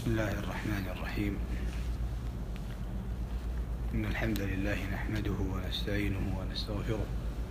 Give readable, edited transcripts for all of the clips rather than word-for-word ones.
بسم الله الرحمن الرحيم. إن الحمد لله نحمده ونستعينه ونستغفره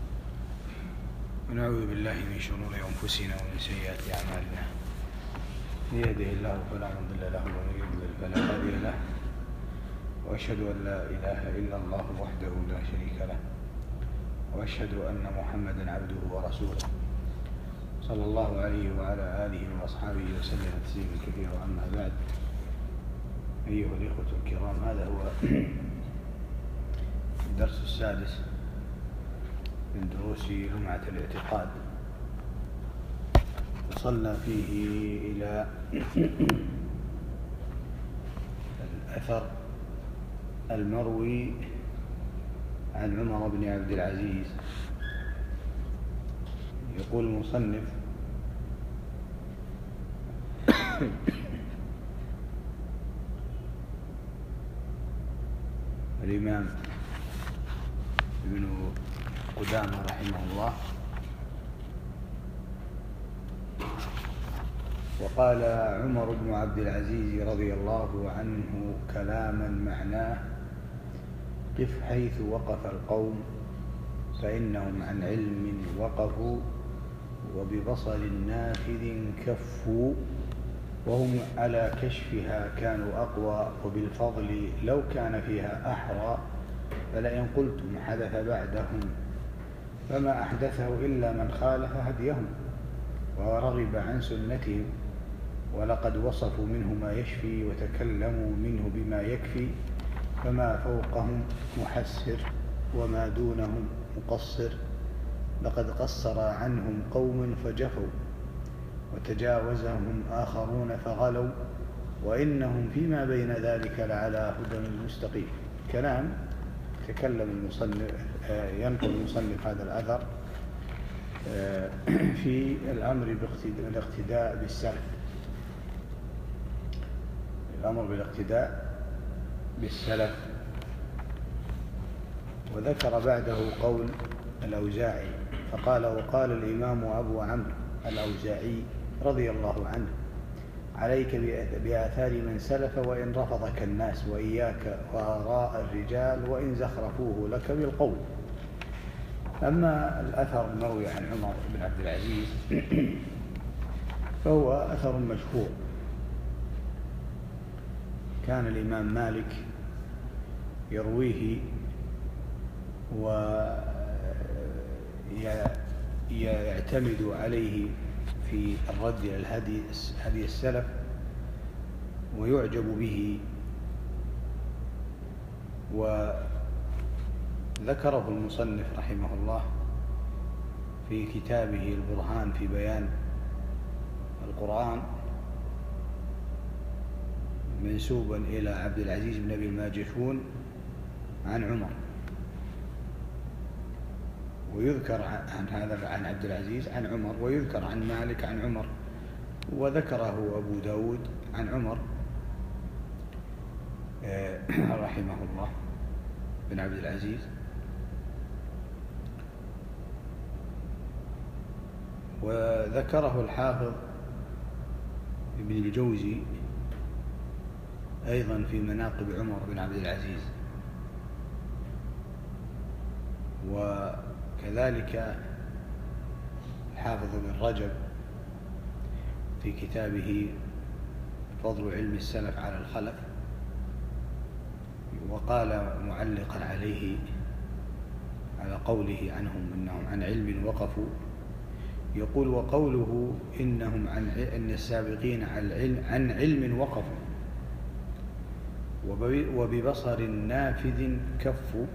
ونعوذ بالله من شرور أنفسنا ومن سيئات أعمالنا. من يهده الله فلا مضل له ومن يضلل فلا هادي له، وأشهد أن لا إله إلا الله وحده لا شريك له، وأشهد أن محمدا عبده ورسوله صلى الله عليه وعلى آله وأصحابه وسلم تسليما كثيرا. أما بعد، أيها الإخوة الكرام، هذا هو الدرس السادس من دروس لمعة الاعتقاد، وصلنا فيه إلى الأثر المروي عن عمر بن عبد العزيز. يقول المصنف: الإمام ابن قدامة رحمه الله وقال عمر بن عبد العزيز رضي الله عنه كلاما معناه: قف حيث وقف القوم فإنهم عن علم وقفوا، وببصر نافذ كفوا، وهم على كشفها كانوا أقوى، وبالفضل لو كان فيها أحرى، فلئن قلتم حدث بعدهم فما أحدثه إلا من خالف هديهم ورغب عن سنتهم، ولقد وصفوا منه ما يشفي وتكلموا منه بما يكفي، فما فوقهم محسر وما دونهم مقصر. لقد قصر عنهم قوم فجفوا، وتجاوزهم آخرون فغلوا، وإنهم فيما بين ذلك لعلى هدى مستقيم. كلام تكلم المصنف، ينقل المصنف هذا الأثر في الأمر بالاقتداء بالسلف، الأمر بالاقتداء بالسلف. وذكر بعده قول الأوزاعي فقال: وقال الإمام أبو عمرو الأوزاعي رضي الله عنه: عليك بآثار من سلف وإن رفضك الناس، وإياك وآراء الرجال وإن زخرفوه لك بالقول. أما الأثر المروي عن عمر بن عبد العزيز فهو أثر مشهور. كان الإمام مالك يرويه ويعتمد عليه في الرد إلى هدي السلف، ويعجب به. وذكره المصنف رحمه الله في كتابه البرهان في بيان القرآن منسوبا إلى عبد العزيز بن أبي الماجشون عن عمر، ويذكر عن هذا عن عبد العزيز عن عمر، ويذكر عن مالك عن عمر، وذكره أبو داود عن عمر رحمه الله بن عبد العزيز. وذكره الحافظ ابن الجوزي أيضا في مناقب عمر بن عبد العزيز، وكذلك الحافظ ابن رجب في كتابه فضل علم السلف على الخلف، وقال معلقا عليه على قوله عنهم إنهم عن علم وقفوا، يقول: وقوله إنهم أن السابقين عن علم وقفوا، وببصر نافذ كفوا،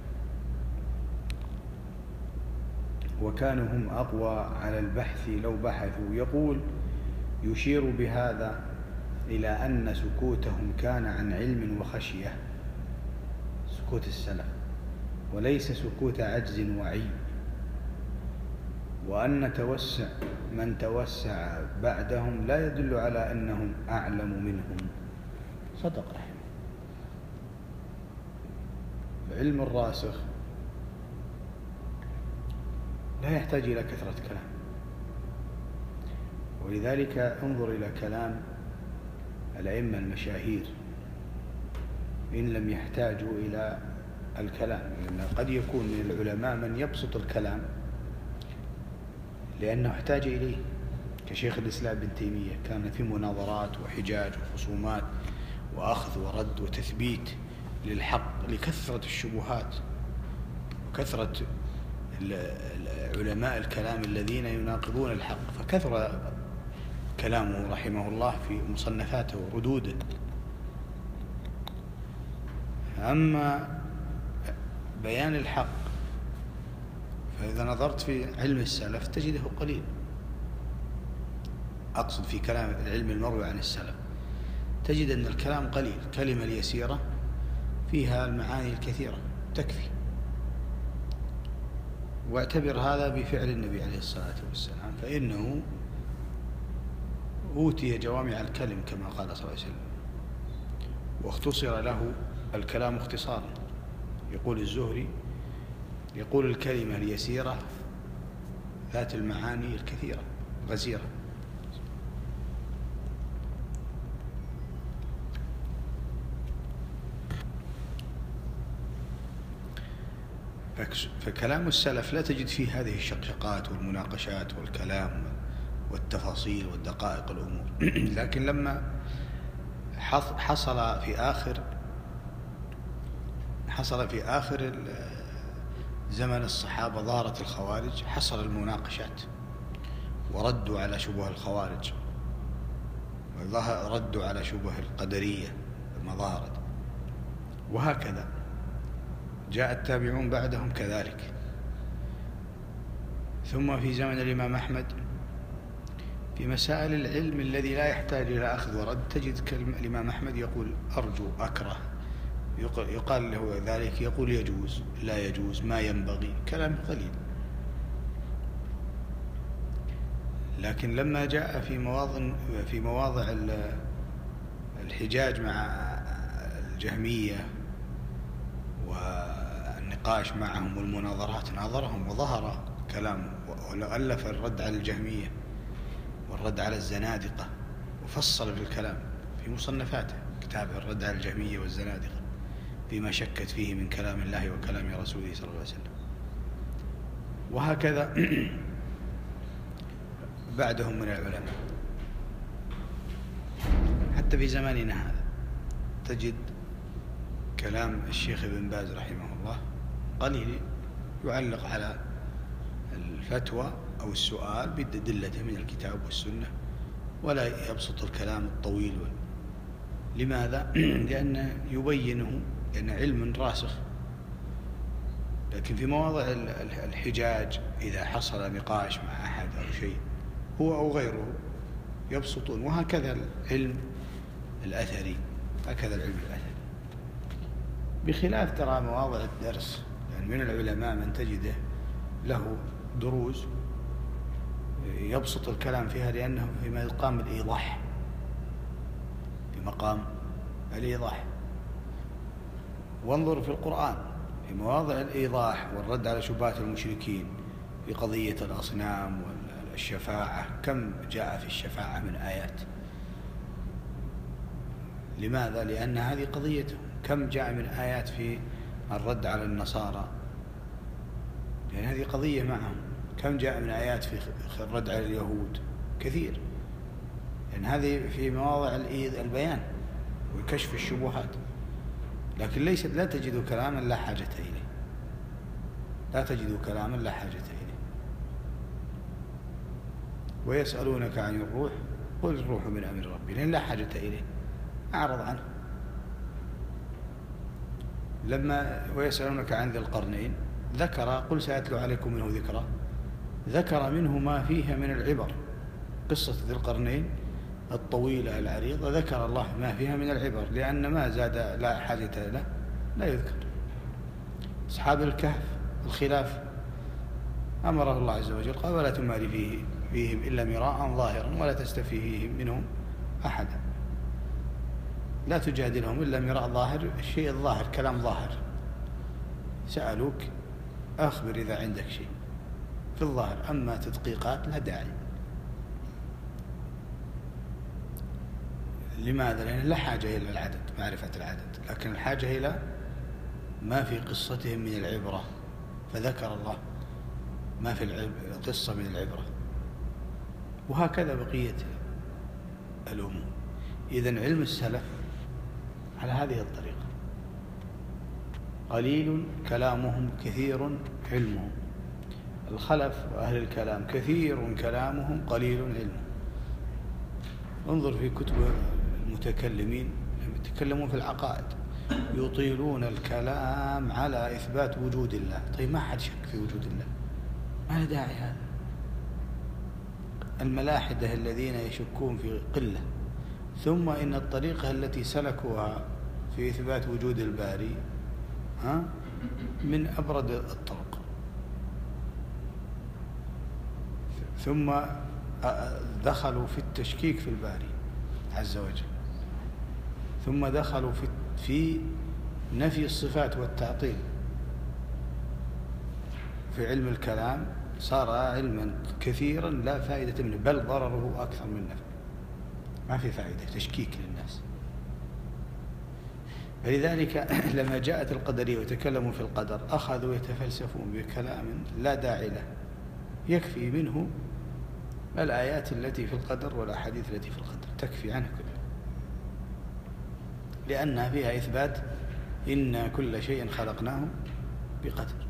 وكانوا هم أقوى على البحث لو بحثوا. يقول: يشير بهذا إلى أن سكوتهم كان عن علم وخشية، سكوت السلف، وليس سكوت عجز وعي، وأن توسع من توسع بعدهم لا يدل على أنهم أعلم منهم. صدق رحمه. العلم الراسخ لا يحتاج إلى كثرة كلام، ولذلك انظر إلى كلام الأئمة المشاهير إن لم يحتاجوا إلى الكلام، لأن قد يكون من العلماء من يبسط الكلام لأنه احتاج إليه، كشيخ الإسلام ابن تيمية كان في مناظرات وحجاج وخصومات وأخذ ورد وتثبيت للحق لكثرة الشبهات وكثرة علماء الكلام الذين يناقضون الحق، فكثر كلامه رحمه الله في مصنفاته وردوده. أما بيان الحق فإذا نظرت في علم السلف تجده قليل، أقصد في كلام العلم المروي عن السلف تجد أن الكلام قليل، كلمة اليسيرة فيها المعاني الكثيرة تكفي. واعتبر هذا بفعل النبي عليه الصلاة والسلام، فإنه أوتي جوامع الكلم كما قال صلى الله عليه وسلم، واختصر له الكلام اختصارا. يقول الزهري يقول الكلمة اليسيرة ذات المعاني الكثيرة غزيرة. فكلام السلف لا تجد فيه هذه الشقشقات والمناقشات والكلام والتفاصيل والدقائق الأمور. لكن لما حصل في آخر زمن الصحابة ظهرت الخوارج، حصل المناقشات وردوا على شبه الخوارج، ردوا على شبه القدرية لما ظهرت، وهكذا جاء التابعون بعدهم كذلك. ثم في زمن الإمام أحمد في مسائل العلم الذي لا يحتاج إلى أخذ ورد تجد الإمام أحمد يقول أرجو أكره، يقال له ذلك يقول يجوز لا يجوز ما ينبغي، كلام قليل. لكن لما جاء في مواضع الحجاج مع الجهمية والنقاش معهم والمناظرات ناظرهم وظهر كلامه، وألف الرد على الجهمية والرد على الزنادقة، وفصل في الكلام في مصنفاته كتابه الرد على الجهمية والزنادقة فيما شكت فيه من كلام الله وكلام رسوله صلى الله عليه وسلم. وهكذا بعدهم من العلماء حتى في زماننا هذا تجد كلام الشيخ ابن باز رحمه الله قليل، يعلق على الفتوى أو السؤال بدلته من الكتاب والسنة، ولا يبسط الكلام الطويل. لماذا؟ لأنه يبينه لأنه علم راسخ. لكن في مواضع الحجاج إذا حصل نقاش مع أحد أو شيء هو أو غيره يبسطون. وهكذا العلم الأثري، هكذا العلم الأثري، بخلاف ترى مواضع الدرس، يعني من العلماء من تجده له دروس يبسط الكلام فيها لأنه في مقام الإيضاح، في مقام الإيضاح. وانظر في القرآن في مواضع الإيضاح والرد على شبهات المشركين في قضية الأصنام والشفاعة، كم جاء في الشفاعة من آيات. لماذا؟ لأن هذه قضيتهم. كم جاء من آيات في الرد على النصارى، لأن هذه قضية معهم. كم جاء من آيات في الرد على اليهود، كثير، لأن هذه في مواضع البيان وكشف الشبهات. لكن لا تجد كلاما لا حاجة إليه، لا تجد كلاما لا حاجة إليه. ويسألونك عن الروح قل الروح من أمر ربي، لأن لا حاجة إليه، أعرض عنه. ويسألونك عن ذي القرنين قل سأتلو عليكم منه ذكرى، ذكر منه ما فيها من العبر. قصة ذي القرنين الطويلة العريضة ذكر الله ما فيها من العبر، لأن ما زاد لا حاجة له لا يذكر. أصحاب الكهف الخلاف أمره الله عز وجل قال ولا تماري فيهم إلا مراء ظاهرا ولا تستفي فيهم منهم أحدا. لا تجادلهم إلا مراء ظاهر، الشيء الظاهر كلام ظاهر. سألوك أخبر إذا عندك شيء في الظاهر، أما تدقيقات لا داعي. لماذا؟ لأن لا حاجة إلى العدد، معرفة العدد، لكن الحاجة إلى ما في قصتهم من العبرة، فذكر الله ما في القصة من العبرة. وهكذا بقية الأمور. إذن علم السلف على هذه الطريقة: قليل كلامهم كثير علمهم. الخلف وأهل الكلام كثير كلامهم قليل علمهم. انظر في كتب المتكلمين يتكلمون في العقائد، يطيلون الكلام على إثبات وجود الله. طيب ما حد شك في وجود الله، ما له داعي هذا. الملاحدة الذين يشكون في قلة، ثم إن الطريقة التي سلكوها في إثبات وجود الباري من أبرد الطرق. ثم دخلوا في التشكيك في الباري عز وجل، ثم دخلوا في نفي الصفات والتعطيل. في علم الكلام صار علما كثيرا لا فائدة منه، بل ضرره أكثر من نفعه، ما في فائدة، تشكيك للناس. فلذلك لما جاءت القدرية وتكلموا في القدر أخذوا يتفلسفون بكلام لا داعي له، يكفي منه الآيات التي في القدر والأحاديث التي في القدر تكفي عنه كله، لأنها فيها إثبات إن كل شيء خلقناه بقدر،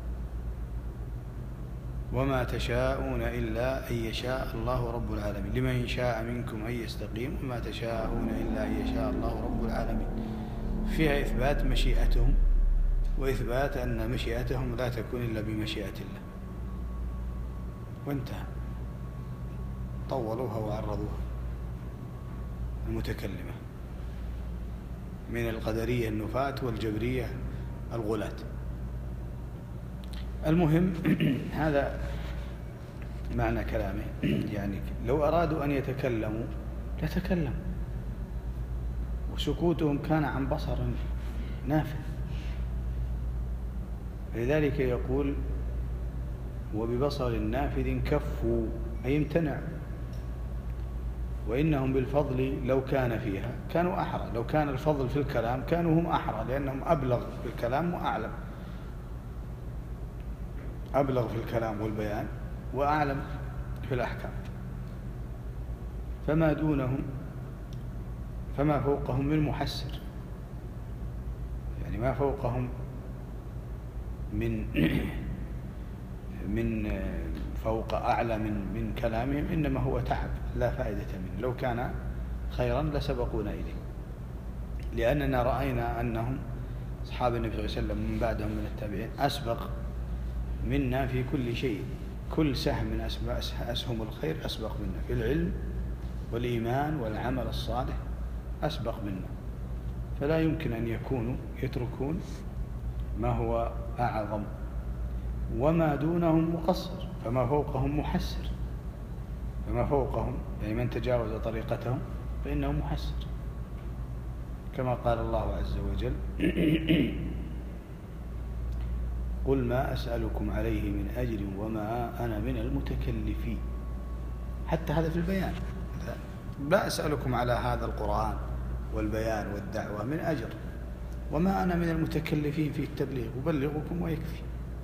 وما تشاءون إلا أن يشاء الله رب العالمين، لمن شاء منكم أن يستقيم، وما تشاءون إلا أن يشاء الله رب العالمين. فيها إثبات مشيئتهم، وإثبات أن مشيئتهم لا تكون إلا بمشيئة الله، وانتهى. طولوها وعرضوها المتكلمة من القدرية النفاة والجبرية الغلاة. المهم هذا معنى كلامه، يعني لو أرادوا أن يتكلموا لتكلموا، وسكوتهم كان عن بصر نافذ. لذلك يقول: وببصر نافذ كفوا، أي امتنعوا. وإنهم بالفضل لو كان فيها كانوا أحرى، لو كان الفضل في الكلام كانوا هم أحرى، لأنهم أبلغ في الكلام وأعلم، أبلغ في الكلام والبيان وأعلم في الأحكام. فما دونهم فما فوقهم من محسر، يعني ما فوقهم من فوق أعلى من كلامهم، إنما هو تعب لا فائدة منه. لو كان خيرا لسبقونا إليه، لأننا رأينا أنهم أصحاب النبي صلى الله عليه وسلم من بعدهم من التابعين أسبق منا في كل شيء، كل سهم من أسهم الخير أسبق منا، في العلم والإيمان والعمل الصالح أسبق منا. فلا يمكن أن يكونوا يتركون ما هو أعظم. وما دونهم مقصر، فما فوقهم محسر، فما فوقهم يعني من تجاوز طريقتهم فإنه محسر، كما قال الله عز وجل: قل ما أسألكم عليه من أجر وما أنا من المتكلفين. حتى هذا في البيان، لا أسألكم على هذا القرآن والبيان والدعوة من أجر، وما أنا من المتكلفين في التبليغ، أبلغكم ويكفي،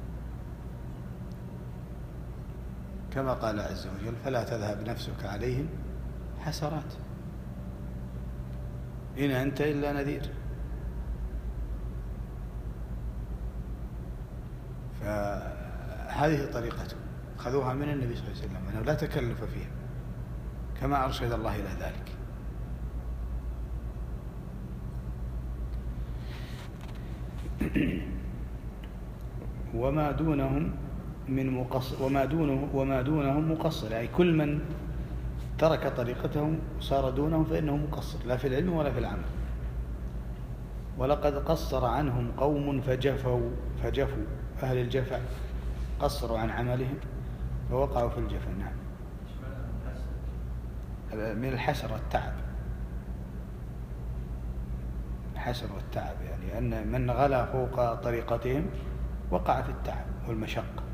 كما قال عز وجل: فلا تذهب نفسك عليهم حسرات إن أنت إلا نذير. فهذه طريقته، خذوها من النبي صلى الله عليه وسلم، أنه لا تكلف فيها، كما أرشد الله إلى ذلك. وما دونهم من مقصر، وما دونهم مقصر، يعني كل من ترك طريقتهم صار دونهم فإنه مقصر، لا في العلم ولا في العمل. ولقد قصر عنهم قوم فجفوا أهل الجفا قصروا عن عملهم فوقعوا في الجفا. نعم، من الحسر والتعب، الحسر والتعب، يعني أن من غلا فوق طريقتهم وقع في التعب والمشقة.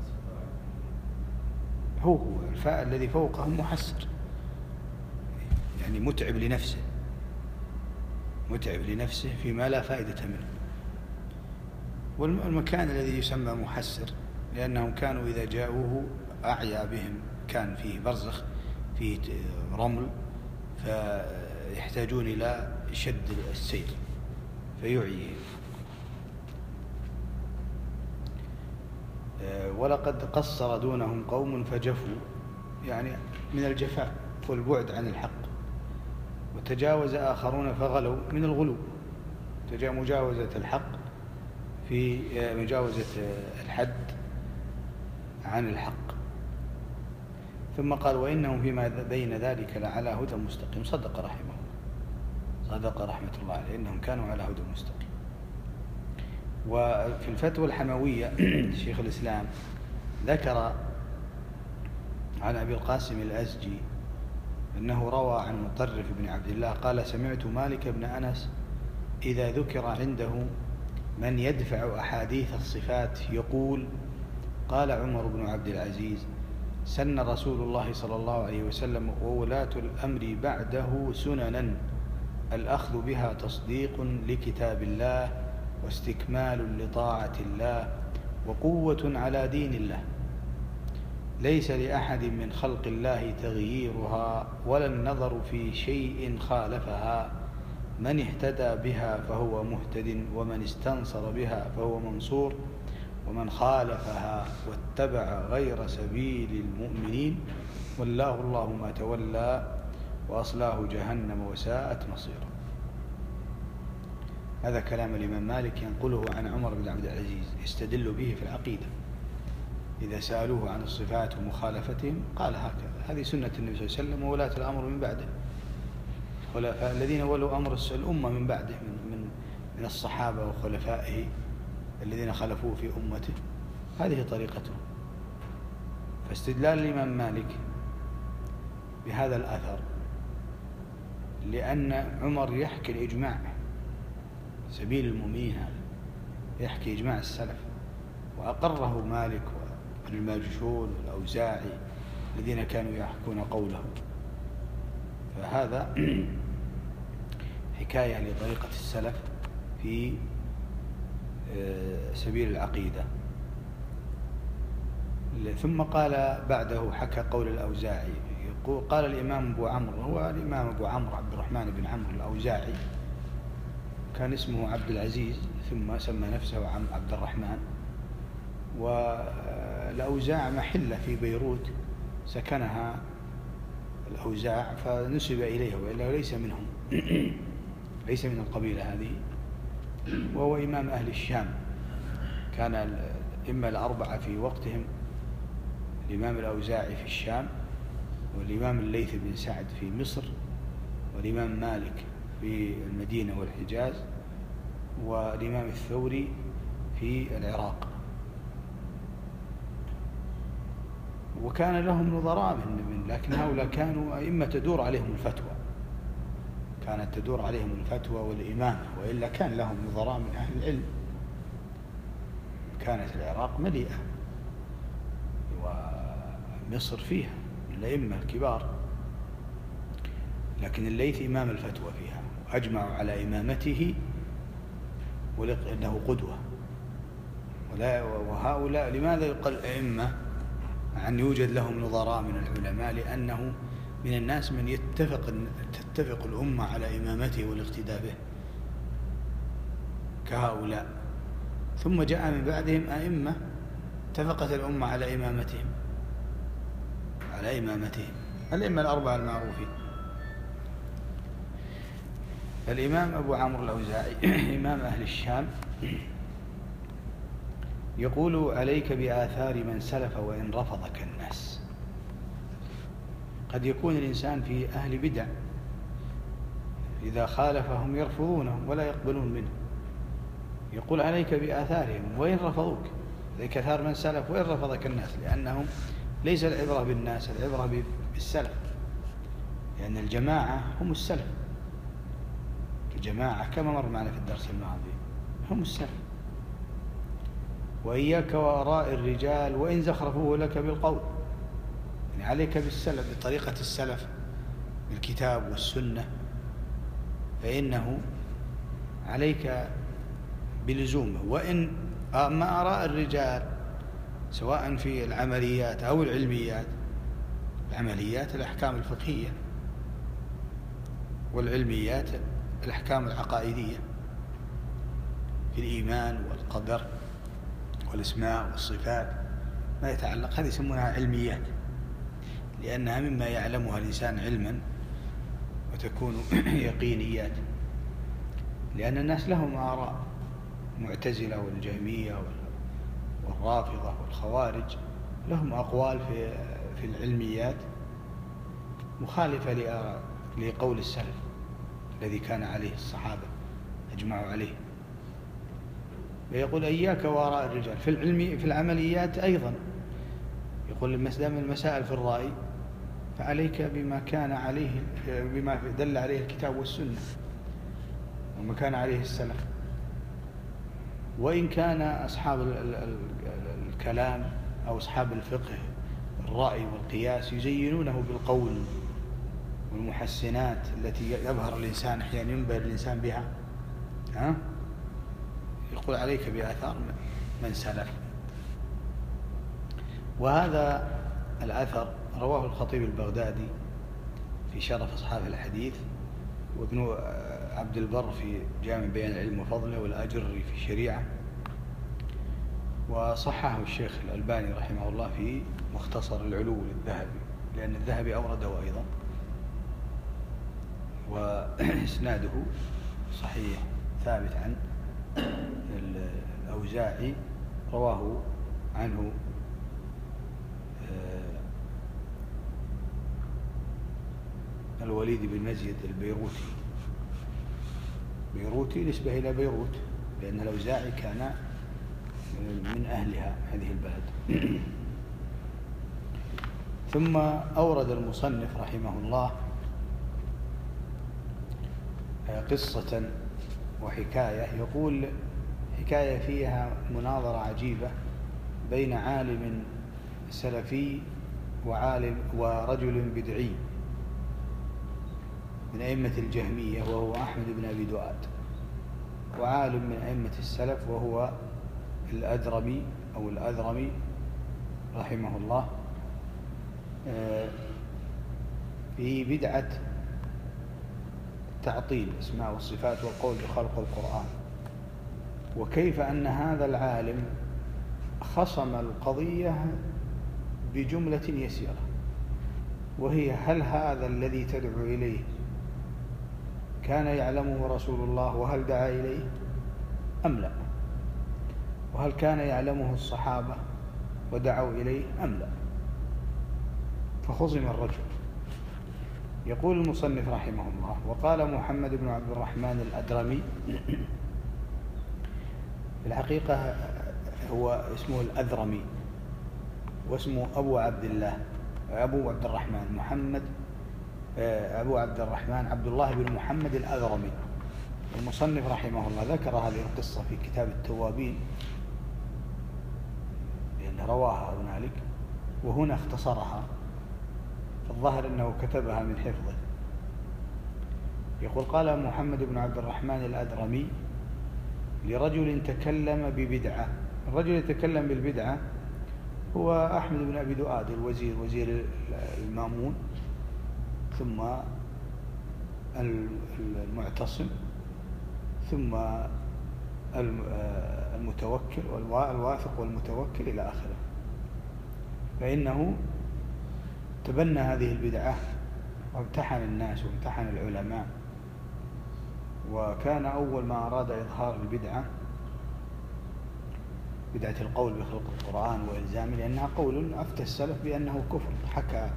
هو الفاء الذي فوقهم محسر، يعني متعب لنفسه، متعب لنفسه فيما لا فائدة منه. والمكان الذي يسمى محسر لأنهم كانوا إذا جاءوه أعيا بهم، كان فيه برزخ فيه رمل، فيحتاجون إلى شد السير فيعيهم. ولقد قصر دونهم قوم فجفوا، يعني من الجفاء والبعد عن الحق. وتجاوز آخرون فغلوا، من الغلو، مجاوزة الحق في مجاوزة الحد عن الحق. ثم قال وإنهم فيما بين ذلك لعلى هدى مستقيم. صدق رحمه الله، صدق رحمة الله عليه، إنهم كانوا على هدى مستقيم. وفي الفتوى الحموية شيخ الإسلام ذكر عن أبي القاسم الأزجي أنه روى عن مطرف بن عبد الله قال سمعت مالك بن أنس إذا ذكر عنده من يدفع أحاديث الصفات يقول قال عمر بن عبد العزيز سن رسول الله صلى الله عليه وسلم وولاة الأمر بعده سننا الأخذ بها تصديق لكتاب الله واستكمال لطاعة الله وقوة على دين الله، ليس لأحد من خلق الله تغييرها ولا النظر في شيء خالفها، من اهتدى بها فهو مهتد ومن استنصر بها فهو منصور ومن خالفها واتبع غير سبيل المؤمنين والله الله ما تولى وأصلاه جهنم وساءت مصيرا. هذا كلام الإمام مالك ينقله عن عمر بن عبد العزيز يستدل به في العقيدة. إذا سألوه عن الصفات ومخالفتهم قال هكذا، هذه سنة النبي صلى الله عليه وسلم وولاة الأمر من بعده، الذين ولوا أمر الأمة من بعده من الصحابة وخلفائه الذين خلفوه في أمته، هذه طريقته. فاستدلال الإمام مالك بهذا الأثر لأن عمر يحكي الإجماع، سبيل المؤمنين هذا يحكي إجماع السلف، وأقره مالك والماجشون والأوزاعي الذين كانوا يحكون قوله. فهذا حكاية لطريقة السلف في سبيل العقيدة. ثم قال بعده حكى قول الأوزاعي، قال الإمام أبو عمرو، هو الإمام أبو عمرو عبد الرحمن بن عمرو الأوزاعي، كان اسمه عبد العزيز ثم سمى نفسه عبد الرحمن. والأوزاع محلة في بيروت سكنها الأوزاع فنسب إليه، وإلا ليس منهم ليس من القبيلة هذه. وهو إمام أهل الشام، كان الإمة الأربعة في وقتهم، الإمام الأوزاعي في الشام، والإمام الليث بن سعد في مصر، والإمام مالك في المدينة والحجاز، والإمام الثوري في العراق. وكان لهم نظراء لكن هؤلاء كانوا أئمة تدور عليهم الفتوى، كانت تدور عليهم الفتوى والإمامة، وإلا كان لهم نظراء من أهل العلم. كانت العراق مليئة ومصر فيها الأئمة الكبار، لكن الليث إمام الفتوى فيها، وأجمعوا على إمامته ولأنه قدوة. وهؤلاء لماذا يقال أئمة عن يوجد لهم نظراء من العلماء؟ لأنه من الناس من تتفق الأمة على إمامته والاقتداء به كهؤلاء. ثم جاء من بعدهم أئمة اتفقت الأمة على إمامتهم الأئمة الأربعة المعروفين. الإمام أبو عمرو الأوزاعي إمام أهل الشام يقول عليك بآثار من سلف وإن رفضك الناس. قد يكون الإنسان في أهل بدع إذا خالفهم يرفضونهم ولا يقبلون منه، يقول عليك بآثارهم وإن رفضوك، ذلك آثار من سلف وإن رفضك الناس، لأنهم ليس العبرة بالناس، العبرة بالسلف، لأن الجماعة هم السلف. الجماعة كما مر معنا في الدرس الماضي هم السلف. وإياك وآراء الرجال وإن زخرفوه لك بالقول، يعني عليك بالسلف، بطريقة السلف بالكتاب والسنة فإنه عليك بلزومه. وإن ما آراء الرجال سواء في العمليات أو العلميات، العمليات الأحكام الفقهية، والعلميات الأحكام العقائدية في الإيمان والقدر والأسماء والصفات، ما يتعلق، هذه يسمونها علميات، لأنها مما يعلمها الإنسان علما وتكون يقينيات. لأن الناس لهم آراء، المعتزلة والجهمية والرافضة والخوارج لهم أقوال في العلميات مخالفة لقول السلف الذي كان عليه الصحابة أجمعوا عليه. ويقول إياك وآراء الرجال في العمليات أيضا، يقول دام المسائل في الرأي فعليك بما كان عليه، بما دل عليه الكتاب والسنة وما كان عليه السلف. وإن كان أصحاب الكلام أو أصحاب الفقه الرأي والقياس يزينونه بالقول والمحسنات التي يظهر الإنسان أحيانا ينبهر الإنسان بها، يقول عليك بآثار من سلف. وهذا الأثر رواه الخطيب البغدادي في شرف أصحاب الحديث، وابن عبد البر في جامع بيان العلم وفضله، والأجري في الشريعة، وصححه الشيخ الألباني رحمه الله في مختصر العلو للذهبي، لأن الذهبي أورده أيضا، وإسناده صحيح ثابت عن الأوزاعي، رواه عنه الوليد بن مزيد البيروتي نسبة إلى بيروت، لأن الأوزاعي كان من أهلها هذه البلد. ثم أورد المصنف رحمه الله قصة وحكاية، يقول حكاية فيها مناظرة عجيبة بين عالم سلفي ورجل بدعي من أئمة الجهمية وهو أحمد بن أبي دؤاد، وعالم من أئمة السلف وهو الأذرمي رحمه الله، في بدعة تعطيل الأسماء والصفات والقول بخلق القرآن. وكيف أن هذا العالم خصم القضية بجملة يسيرة، وهي: هل هذا الذي تدعو إليه كان يعلمه رسول الله وهل دعا إليه أم لا؟ وهل كان يعلمه الصحابة ودعوا إليه أم لا؟ فخصم الرجل. يقول المصنف رحمه الله: وقال محمد بن عبد الرحمن الأدرمي، في الحقيقة هو اسمه الأذرمي واسمه أبو عبد الرحمن محمد أبو عبد الرحمن عبد الله بن محمد الأذرمي. المصنف رحمه الله ذكر هذه القصة في كتاب التوابين لأن رواها هنالك، وهنا اختصرها، فالظاهر أنه كتبها من حفظه. يقول: قال محمد بن عبد الرحمن الأدرمي لرجل تكلم ببدعة. الرجل يتكلم بالبدعة هو أحمد بن أبي دؤاد وزير المامون، ثم المعتصم، ثم المتوكل والواثق والمتوكل إلى آخره. فإنه تبنى هذه البدعة وامتحن الناس وامتحن العلماء، وكان أول ما أراد إظهار البدعة بدعة القول بخلق القرآن وإلزامه، لأنها قول أفتى السلف بأنه كفر. حكى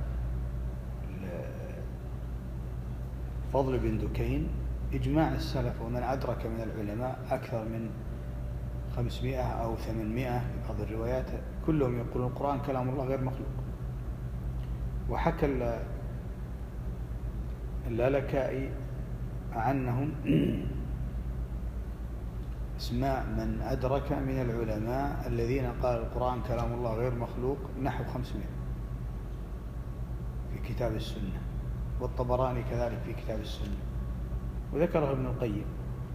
فضل بن دكين إجماع السلف ومن أدرك من العلماء أكثر من 500 أو 800 في بعض الروايات، كلهم يقولون القرآن كلام الله غير مخلوق. وحكى اللالكائي عنهم اسماء من أدرك من العلماء الذين قال القرآن كلام الله غير مخلوق نحو 500 في كتاب السنة. والطبراني كذلك في كتاب السنة، وذكره ابن القيم.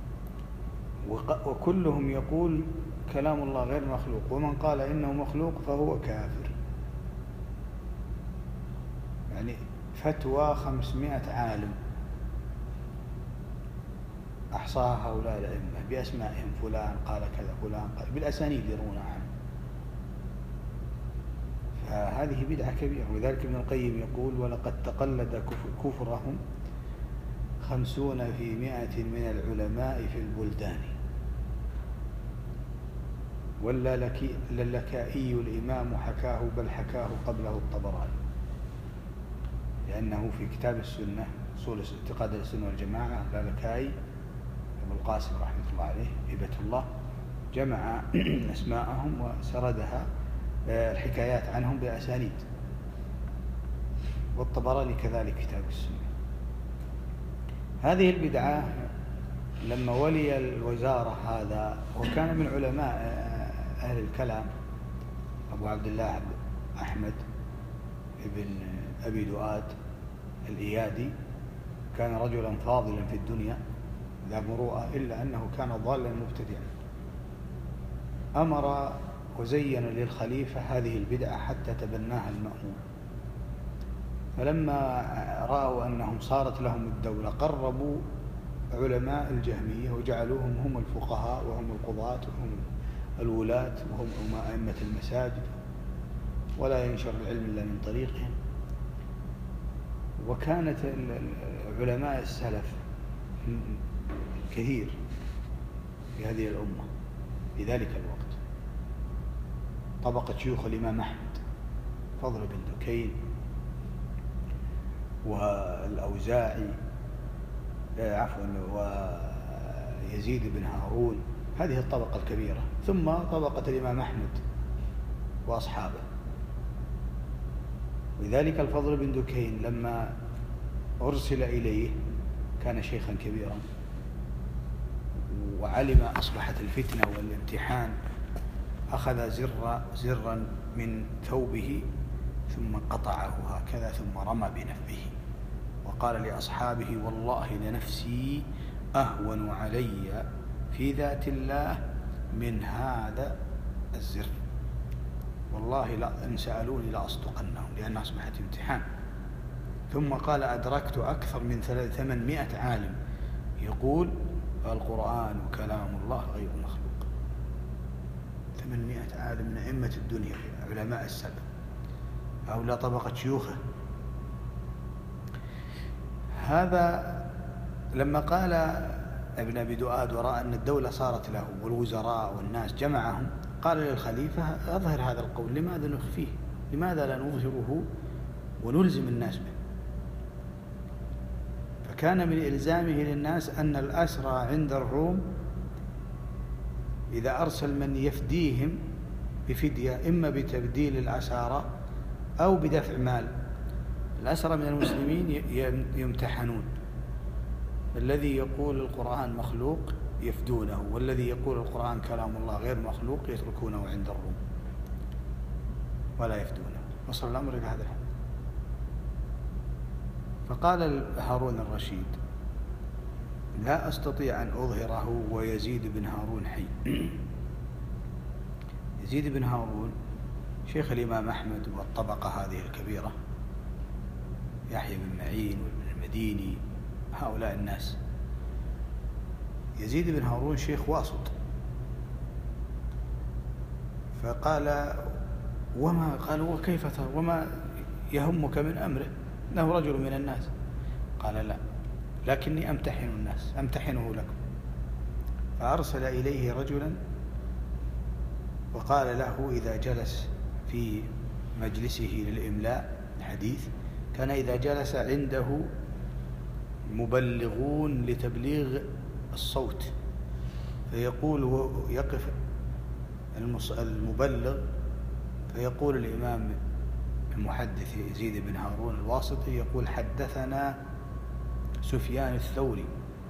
وكلهم يقول كلام الله غير مخلوق، ومن قال إنه مخلوق فهو كافر. يعني فتوى 500 عالم أحصاها هؤلاء الأئمة بأسمائهم، فلان قال كذا، فلان قال، بالأسانيد يروون عنه. فهذه بدعة كبيرة. ولذلك ابن القيم يقول: ولقد تقلد كفرهم 50 في 100 من العلماء في البلدان، واللالكائي الإمام حكاه، بل حكاه قبله الطبراني، لأنه في كتاب السنة أصول اعتقاد السنة والجماعة اللالكائي أبو القاسم رحمة الله عليه هبة الله جمع أسماءهم وسردها الحكايات عنهم بأسانيد، والطبراني كذلك كتاب السنة. هذه البدعة لما ولي الوزارة هذا، وكان من علماء أهل الكلام أبو عبد الله أحمد ابن أبي دؤاد الإيادي، كان رجلا فاضلا في الدنيا ذا مروءة، إلا أنه كان ضالا مبتدعا. أمر وزين للخليفة هذه البدعة حتى تبناها المأمون. فلما رأوا أنهم صارت لهم الدولة قربوا علماء الجهمية وجعلوهم هم الفقهاء وهم القضاة وهم الولاة وهم أئمة المساجد، ولا ينشر العلم إلا من طريقهم. وكانت علماء السلف كثير في هذه الأمة في ذلك الوقت، طبقة شيوخ الإمام أحمد، فضل بن دكين والأوزاعي ويزيد بن هارون، هذه الطبقة الكبيرة، ثم طبقة الإمام أحمد وأصحابه. ولذلك الفضل بن دكين لما أرسل إليه كان شيخا كبيرا، وعلم أصبحت الفتنة والامتحان، أخذ زرا من ثوبه ثم قطعه هكذا ثم رمى بنفسه، وقال لأصحابه: والله لنفسي أهون علي في ذات الله من هذا الزر، والله لا إن سألوني لأصدقنهم، لأن أصبحت امتحان. ثم قال: أدركت أكثر من 800 عالم يقول القرآن كلام الله غير مخلوق. 800 عالم من أئمة الدنيا علماء السلف، هؤلاء طبقة شيوخه. هذا لما قال ابن أبي دؤاد ورأى أن الدولة صارت له والوزراء والناس جمعهم، قال للخليفة: أظهر هذا القول، لماذا نخفيه؟ لماذا لا نظهره ونلزم الناس به؟ فكان من إلزامه للناس أن الأسرى عند الروم إذا أرسل من يفديهم بفدية، إما بتبديل الأسارى أو بدفع مال. الأسرى من المسلمين يمتحنون، الذي يقول القرآن مخلوق يفدونه، والذي يقول القرآن كلام الله غير مخلوق يتركونه عند الروم ولا يفدونه. وصل الأمر إلى هذا الحد. فقال هارون الرشيد: لا أستطيع أن أظهره ويزيد بن هارون حي. يزيد بن هارون شيخ الإمام أحمد والطبقة هذه الكبيرة، يحيى بن معين وابن المديني، هؤلاء الناس. يزيد بن هارون شيخ واسط. فقال: وما قالوا وكيف وما يهمك من أمره؟ إنه رجل من الناس. قال: لا، لكني أمتحن الناس، أمتحنه لكم. فأرسل إليه رجلا وقال له إذا جلس في مجلسه للإملاء الحديث، كان إذا جلس عنده مبلغون لتبليغ الصوت، فيقول يقف المبلغ فيقول الإمام المحدث يزيد بن هارون الواسطي يقول: حدثنا سفيان الثوري،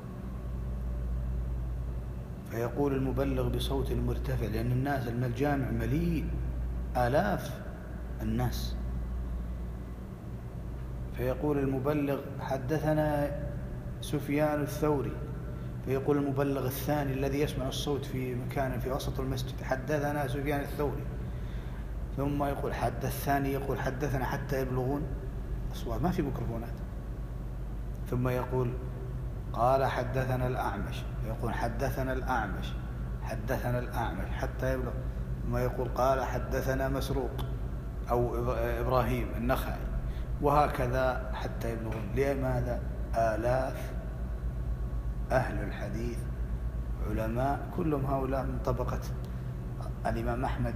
فيقول المبلغ بصوت مرتفع، لأن الناس الجامع مليء آلاف الناس، فيقول المبلغ حدثنا سفيان الثوري، فيقول المبلغ الثاني الذي يسمع الصوت في مكان في وسط المسجد حدثنا سفيان الثوري، ثم يقول الثاني يقول حدثنا حتى يبلغون أصوات، ما في ميكروفونات، ثم يقول قال حدثنا الأعمش، يقول حدثنا الأعمش حدثنا الأعمش حتى يبلغ، ثم يقول قال حدثنا مسروق أو إبراهيم النخعي، وهكذا حتى يبلغون. لماذا؟ آلاف أهل الحديث علماء كلهم هؤلاء من طبقة الإمام أحمد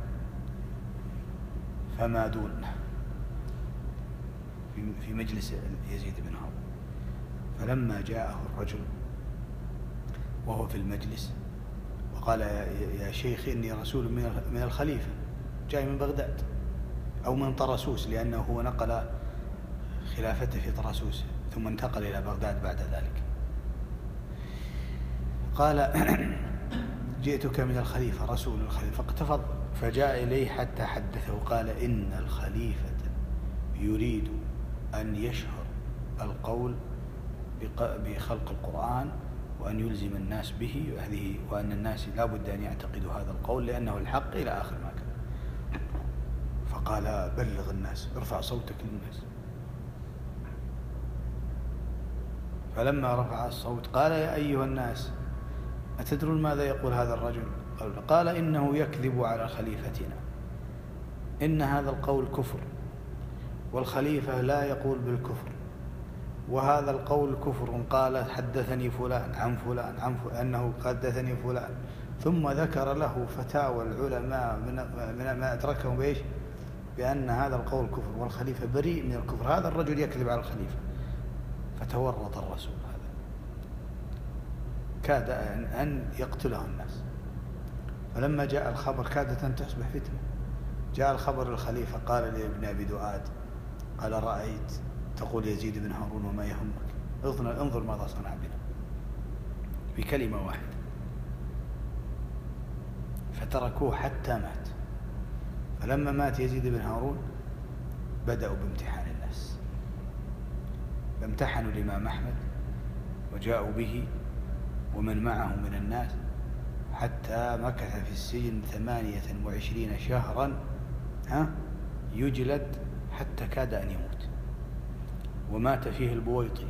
فما دون في مجلس يزيد بن هارون. فلما جاءه الرجل وهو في المجلس وقال يا شيخ إني رسول من الخليفة، جاي من بغداد أو من طرسوس، لأنه هو نقل خلافته في طرسوس ثم انتقل إلى بغداد بعد ذلك. قال جئتك من الخليفة رسول الخليفة، فاقتفض فجاء إليه حتى حدثه، قال إن الخليفة يريد أن يشهر القول بخلق القرآن وأن يلزم الناس به، وأن الناس لا بد أن يعتقدوا هذا القول لأنه الحق إلى آخر ما كان. فقال بلغ الناس، ارفع صوتك للناس. فلما رفع الصوت قال يا أيها الناس أتدرون ماذا يقول هذا الرجل؟ قال إنه يكذب على خليفتنا، إن هذا القول كفر، والخليفة لا يقول بالكفر، وهذا القول كفر. قال حدثني فلان عن فلان عن فلان أنه حدثني فلان، ثم ذكر له فتاوى العلماء من ما أدركهم بإيش؟ بأن هذا القول كفر والخليفة بريء من الكفر. هذا الرجل يكذب على الخليفة. فتورط الرسول، هذا كاد أن يقتله الناس. فلما جاء الخبر كادت أن تصبح فتنة. جاء الخبر للخليفة، قال لابن أبي دؤاد قال رأيت تقول يزيد بن هارون وما يهمك، انظر ماذا صنع بنا بكلمة واحدة. فتركوه حتى مات. فلما مات يزيد بن هارون بدأوا بامتحان الناس، فامتحنوا الإمام أحمد وجاءوا به ومن معه من الناس، حتى مكث في السجن 28 شهرا يجلد حتى كاد أن يموت. ومات فيه البويطي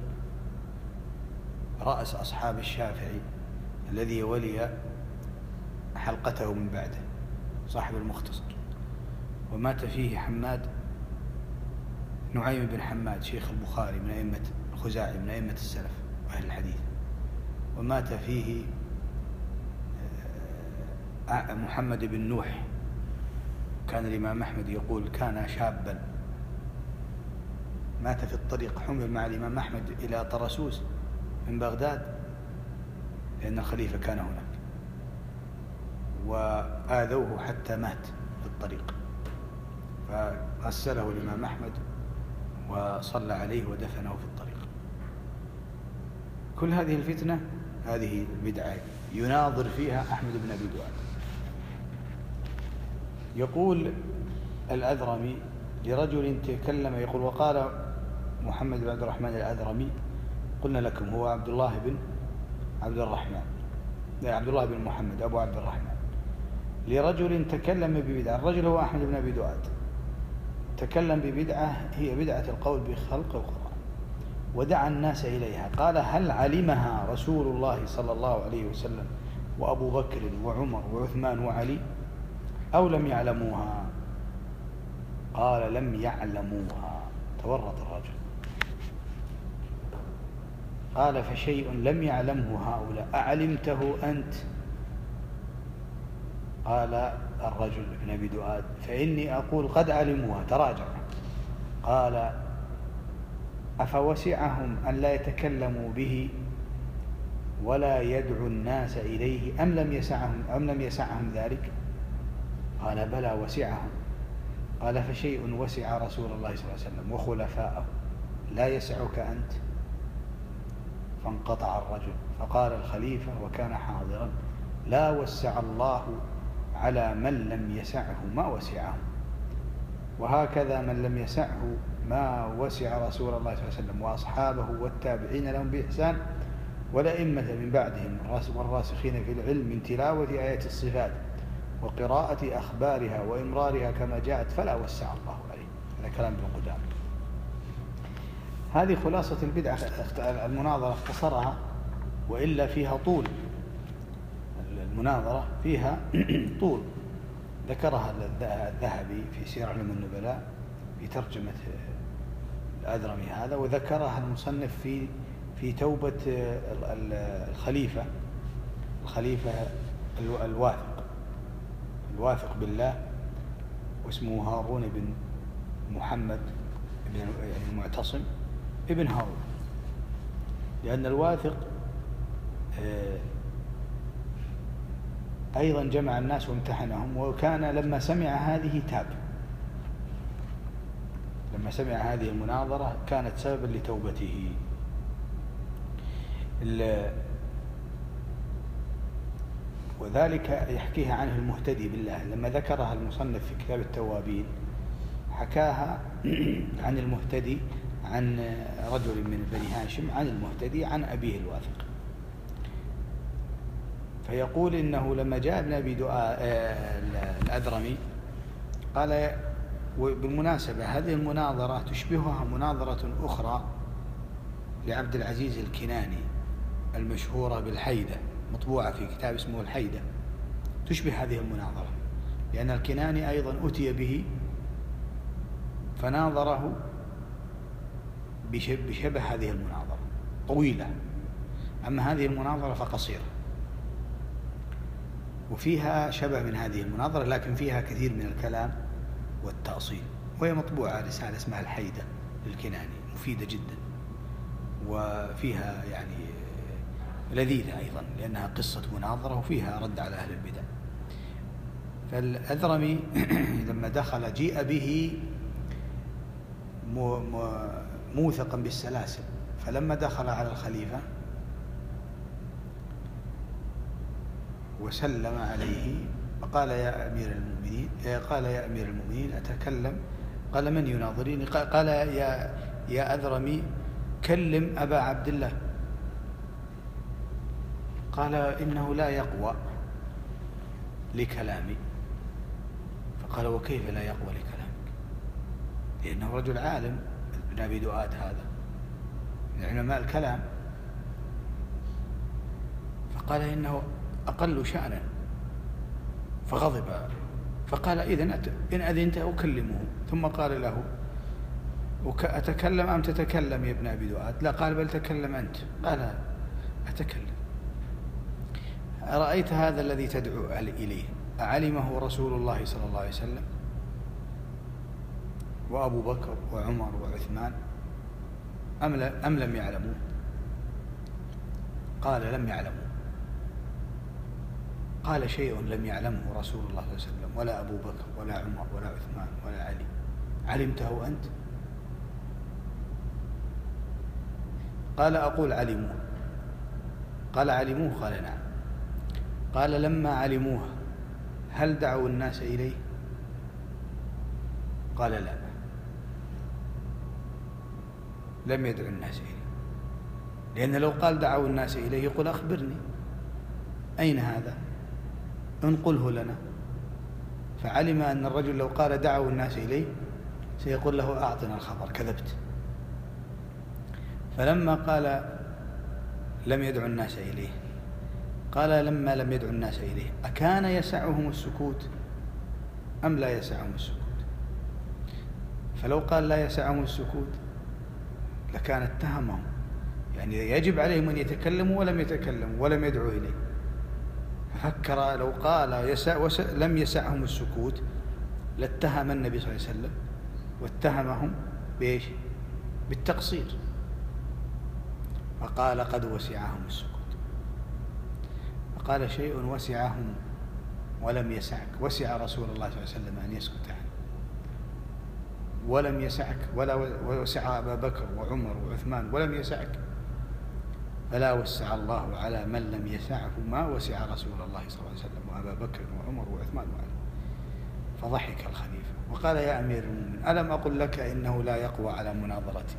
رأس أصحاب الشافعي الذي ولي حلقته من بعده، صاحب المختصر. ومات فيه حماد نعيم بن حماد شيخ البخاري من أئمة الخزاعي من أئمة السلف وأهل الحديث. ومات فيه محمد بن نوح، كان الإمام أحمد يقول كان شابا، مات في الطريق، حمل مع الإمام أحمد إلى طرسوس من بغداد لأن الخليفة كان هناك، وآذوه حتى مات في الطريق، فغسله الإمام أحمد وصلى عليه ودفنه في الطريق. كل هذه الفتنة، هذه البدعة يناظر فيها أحمد بن أبي دؤاد. يقول الأذرمي لرجل تكلم، يقول وقال محمد بن عبد الرحمن الأذرمي، قلنا لكم هو عبد الله بن عبد الرحمن، لا عبد الله بن محمد أبو عبد الرحمن. لرجل تكلم ببدعة، الرجل هو أحمد بن أبي دؤاد، تكلم ببدعة هي بدعة القول بخلق القرآن ودعا الناس إليها. قال هل علمها رسول الله صلى الله عليه وسلم وأبو بكر وعمر وعثمان وعلي أو لم يعلموها؟ قال لم يعلموها. تورط الرجل. قال فشيء لم يعلمه هؤلاء أعلمته أنت؟ قال الرجل ابن أبي دؤاد فإني أقول قد علموها. تراجع. قال أفوسعهم أن لا يتكلموا به ولا يدعو الناس إليه أم لم يسعهم ذلك؟ قال بلى وسعهم. قال فشيء وسع رسول الله صلى الله عليه وسلم وخلفاءه لا يسعك أنت؟ فانقطع الرجل. فقال الخليفة وكان حاضرا لا وسع الله على من لم يسعه ما وسعه، وهكذا من لم يسعه ما وسع رسول الله صلى الله عليه وسلم وأصحابه والتابعين لهم بإحسان والأئمة من بعدهم والراسخين في العلم من تلاوة آيات الصفات وقراءة أخبارها وإمرارها كما جاءت فلا وسع الله عليه. هذا كلام ابن قدامة. هذه خلاصة البدعة. المناظرة اختصرها، وإلا فيها طول. المناظرة فيها طول، ذكرها الذهبي في سير أعلام النبلاء في ترجمة الأدرمي هذا، وذكرها المصنف في توبة الخليفة الواثق بالله، واسمه هارون بن محمد بن يعني المعتصم ابن هارون، لأن الواثق أيضا جمع الناس وامتحنهم، وكان لما سمع هذه تاب. لما سمع هذه المناظرة كانت سببا لتوبته. وذلك يحكيها عنه المهتدي بالله لما ذكرها المصنف في كتاب التوابين، حكاها عن المهتدي عن رجل من بني هاشم عن المهتدي عن أبيه الواثق، فيقول إنه لما جاء ابن أبي الأدرمي قال، وبالمناسبة هذه المناظرة تشبهها مناظرة أخرى لعبد العزيز الكناني المشهورة بالحيدة، مطبوعة في كتاب اسمه الحيدة، تشبه هذه المناظرة، لأن الكناني أيضا أتي به فناظره بشبه هذه المناظرة طويلة، أما هذه المناظرة فقصيرة، وفيها شبه من هذه المناظرة لكن فيها كثير من الكلام والتأصيل، وهي مطبوعة رسالة اسمها الحيدة للكناني، مفيدة جدا وفيها يعني لذيذة أيضا، لأنها قصة مناظرة وفيها رد على أهل البدع. فالأذرمي لما دخل جيء به موثقا بالسلاسل، فلما دخل على الخليفة وسلم عليه فقال يا أمير المؤمنين أتكلم؟ قال من يناظريني؟ قال يا أذرمي كلم أبا عبد الله. قال إنه لا يقوى لكلامي. فقال وكيف لا يقوى لكلامك؟ لأنه رجل عالم، ابن أبي دؤاد هذا من علماء الكلام. فقال إنه أقل شأنا، فغضب، فقال إذن إن أذنت أكلمه. ثم قال له أتكلم أم تتكلم يا ابن أبي دؤاد؟ لا، قال بل تكلم أنت. قال أتكلم. أرأيت هذا الذي تدعو إليه أعلمه رسول الله صلى الله عليه وسلم وأبو بكر وعمر وعثمان أم لم يعلموا؟ قال لم يعلموا. قال شيء لم يعلمه رسول الله صلى الله عليه وسلم ولا أبو بكر ولا عمر ولا عثمان ولا علي علمته أنت؟ قال أقول علموه. قال علموه؟ قال نعم. قال لما علموه هل دعوا الناس إليه؟ قال لا، لم يدعوا الناس إليه، لأن لو قال دعوا الناس إليه يقول أخبرني أين هذا، انقله لنا. فعلم أن الرجل لو قال دعوا الناس إليه سيقول له أعطنا الخبر، كذبت. فلما قال لم يدعوا الناس إليه، قال لما لم يدعوا الناس إليه أكان يسعهم السكوت أم لا يسعهم السكوت؟ فلو قال لا يسعهم السكوت لكان اتهمهم، يعني يجب عليهم أن يتكلموا ولم يتكلموا ولم يدعوا إليه. ففكر لو قال لم يسعهم السكوت لاتهم النبي صلى الله عليه وسلم واتهمهم بإيش؟ بالتقصير. فقال قد وسعهم السكوت. فقال شيء وسعهم ولم يسعك، وسع رسول الله صلى الله عليه وسلم أن يسكت عنه، ولم يسعك، ولا وسع أبا بكر وعمر وعثمان ولم يسعك، فلا وسع الله على من لم يسعه ما وسع رسول الله صلى الله عليه وسلم وأبا بكر وعمر وعثمان وعلي. فضحك الخليفة وقال: يا أمير المؤمنين، ألم أقل لك إنه لا يقوى على مناظرتي؟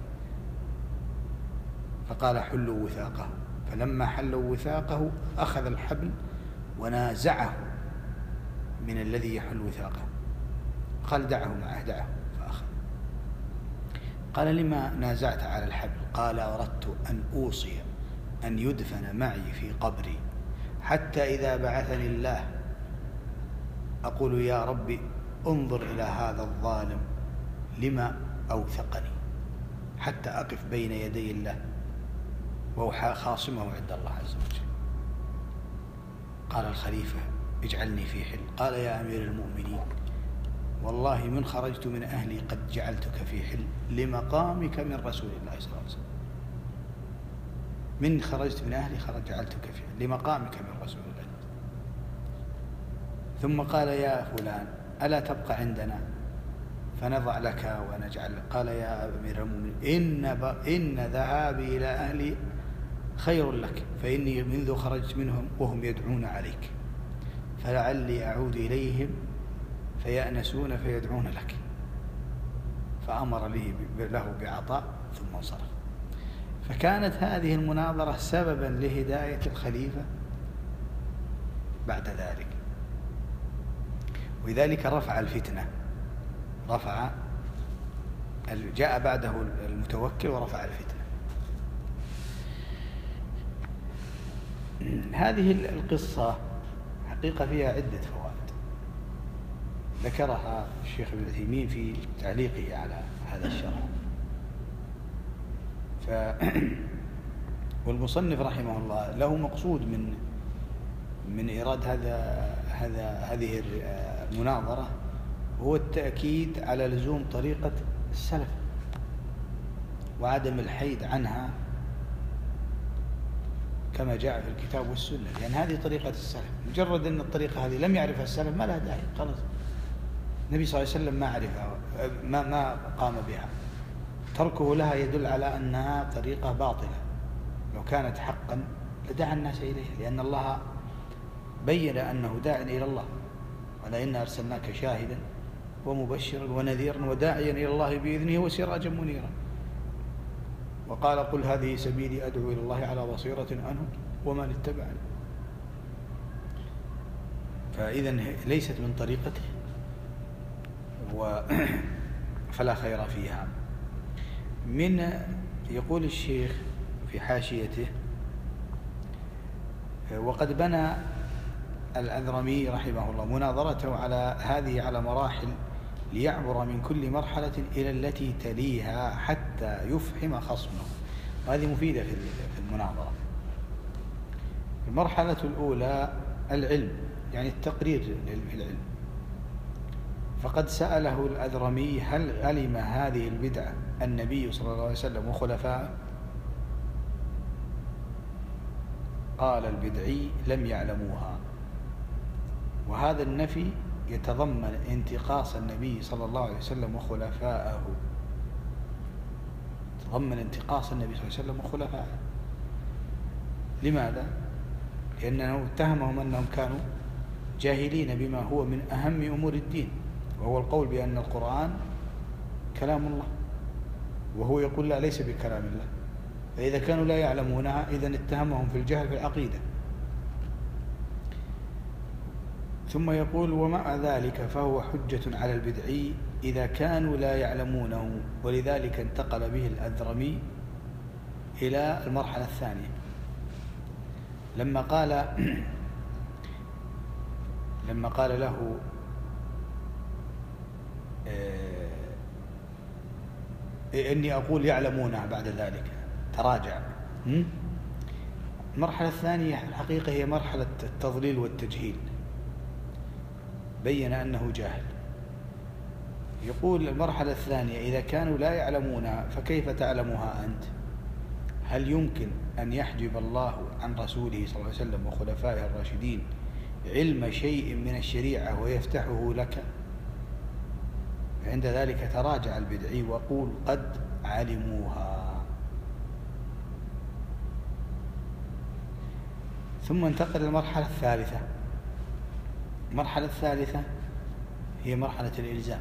فقال: حلوا وثاقه. فلما حلوا وثاقه أخذ الحبل ونازعه من الذي يحل وثاقه، قال: دعه معه، دعه. فأخذ. قال: لما نازعت على الحبل؟ قال: أردت أن أوصي أن يدفن معي في قبري، حتى إذا بعثني الله أقول: يا ربي انظر إلى هذا الظالم لما أوثقني، حتى أقف بين يدي الله وخاصمه عند الله عز وجل. قال الخليفة: اجعلني في حل. قال: يا أمير المؤمنين، والله من خرجت من أهلي قد جعلتك في حل لمقامك من رسول الله صلى الله عليه وسلم. من خرجت من أهلي جعلتك في حل لمقامك من رسول الله. ثم قال: يا فلان، ألا تبقى عندنا فنضع لك ونجعل لك؟ قال: يا أمير المؤمنين، إن ذهابي إلى أهلي خير لك، فإني منذ خرجت منهم وهم يدعون عليك، فلعلي أعود إليهم فيأنسون فيدعون لك. فأمر له بعطاء ثم انصرف. فكانت هذه المناظرة سببا لهداية الخليفة بعد ذلك، ولذلك رفع الفتنة، جاء بعده المتوكل ورفع الفتنة. هذه القصة حقيقة فيها عدة فوائد ذكرها الشيخ ابن عثيمين في تعليقه على هذا الشرح. والمصنف رحمه الله له مقصود من إيراد هذه المناظرة هو التأكيد على لزوم طريقة السلف وعدم الحيد عنها كما جاء في الكتاب والسنة، لأن هذه طريقة السلف. مجرد أن الطريقة هذه لم يعرفها السلف ما لها داعي، خلاص. النبي صلى الله عليه وسلم ما عرفها، ما قام بها، تركه لها يدل على أنها طريقة باطلة. لو كانت حقا لدعا الناس إليها، لأن الله بين أنه داع إلى الله: ولئن أرسلناك شاهدا ومبشرا ونذيرا وداعيا إلى الله بإذنه وسراجا منيرا. وقال: قل هذه سبيلي أدعو إلى الله على بصيرة أنا ومن اتبعني. فإذا ليست من طريقته فلا خير فيها. يقول الشيخ في حاشيته: وقد بنى الأذرمي رحمه الله مناظرته على مراحل ليعبر من كل مرحلة إلى التي تليها حتى يفهم خصمه. وهذه مفيدة في المناظرة. المرحلة الأولى العلم، يعني التقرير للعلم. فقد سأله الأذرمي: هل علم هذه البدعة النبي صلى الله عليه وسلم وخلفائه؟ قال البدعي: لم يعلموها. وهذا النفي يتضمن انتقاص النبي صلى الله عليه وسلم وخلفائه، يتضمن انتقاص النبي صلى الله عليه وسلم وخلفائه. لماذا؟ لأنه اتهمهم أنهم كانوا جاهلين بما هو من أهم أمور الدين، وهو القول بأن القرآن كلام الله، وهو يقول لا، ليس بكلام الله. فإذا كانوا لا يعلمونها إذن اتهمهم في الجهل في العقيدة. ثم يقول: ومع ذلك فهو حجة على البدعي إذا كانوا لا يعلمونه. ولذلك انتقل به الأذرمي إلى المرحلة الثانية لما قال له: إني أقول يعلمونها. بعد ذلك تراجع. المرحلة الثانية الحقيقة هي مرحلة التضليل والتجهيل، بين أنه جاهل. يقول: المرحلة الثانية إذا كانوا لا يعلمونها فكيف تعلمها أنت؟ هل يمكن أن يحجب الله عن رسوله صلى الله عليه وسلم وخلفائه الراشدين علم شيء من الشريعة ويفتحه لك؟ عند ذلك تراجع البدعي وقول: قد علموها. ثم انتقل للمرحلة الثالثة. المرحلة الثالثة هي مرحلة الإلزام.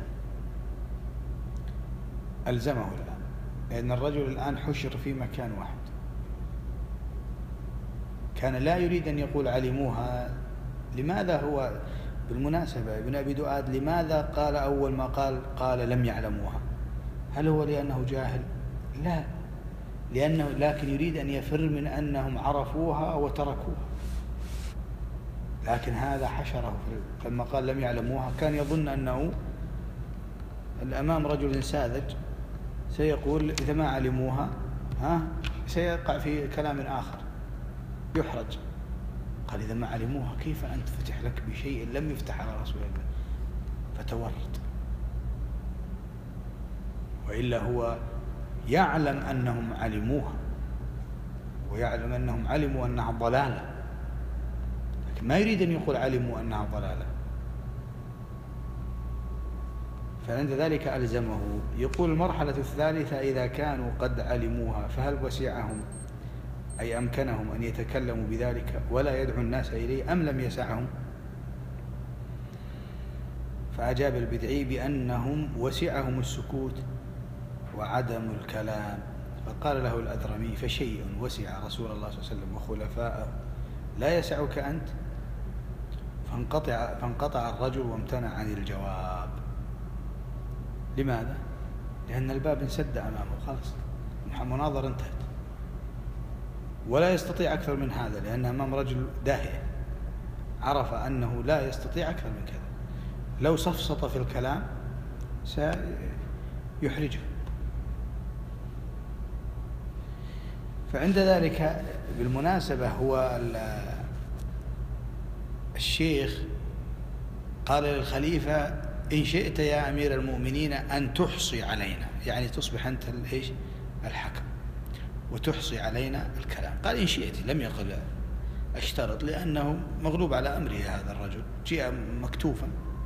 ألزمه الآن، لأن الرجل الآن حشر في مكان واحد، كان لا يريد أن يقول علموها. لماذا هو بالمناسبة ابن أبي دؤاد لماذا قال أول ما قال لم يعلموها؟ هل هو لأنه جاهل؟ لا، لأنه لكن يريد أن يفر من أنهم عرفوها وتركوها. لكن هذا حشره لما قال لم يعلموها، كان يظن أنه الأمام رجل ساذج سيقول إذا ما علموها سيقع في كلام آخر يحرج. قال إذا ما علموها كيف أنت فتح لك بشيء لم يفتح على رسول الله؟ فتورط. وإلا هو يعلم أنهم علموها ويعلم أنهم علموا أنها ضلالة، لكن ما يريد أن يقول علموا أنها ضلالة. فعند ذلك ألزمه. يقول المرحلة الثالثة إذا كانوا قد علموها فهل وسعهم أي أمكنهم أن يتكلموا بذلك ولا يدعو الناس إليه أم لم يسعهم؟ فأجاب البدعي بأنهم وسعهم السكوت وعدم الكلام. فقال له الأذرمي فشيء وسع رسول الله صلى الله عليه وسلم وخلفاءه لا يسعك أنت؟ فانقطع الرجل وامتنع عن الجواب. لماذا؟ لأن الباب انسد أمامه، خلاص المناظرة انتهت، ولا يستطيع أكثر من هذا، لأن أمام رجل داهية عرف أنه لا يستطيع أكثر من كذا. لو صفصط في الكلام سيحرجه. فعند ذلك بالمناسبة هو الشيخ قال للخليفة إن شئت يا أمير المؤمنين أن تحصي علينا، يعني تصبح أنت الحكم وتحصي علينا الكلام. قال إن شئت، لم يقل أشترط، لأنه مغلوب على أمره هذا الرجل، جاء مكتوفا.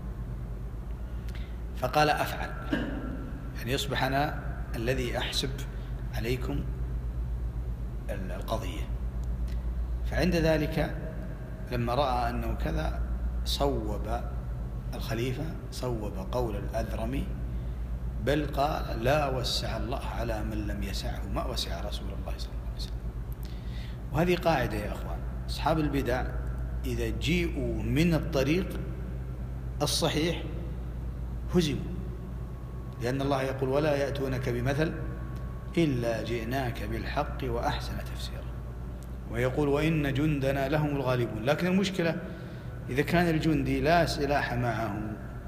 فقال أفعل، يعني يصبح أنا الذي أحسب عليكم القضية. فعند ذلك لما رأى أنه كذا صوب الخليفة قول الأذرمي، بل قال لا وسع الله على من لم يسعه ما وسع رسول الله صلى الله عليه وسلم. وهذه قاعدة يا أخوان، أصحاب البدع إذا جيءوا من الطريق الصحيح هزموا، لأن الله يقول ولا يأتونك بمثل إلا جئناك بالحق وأحسن تفسيرا، ويقول وإن جندنا لهم الغالبون. لكن المشكلة إذا كان الجندي لا سلاح معه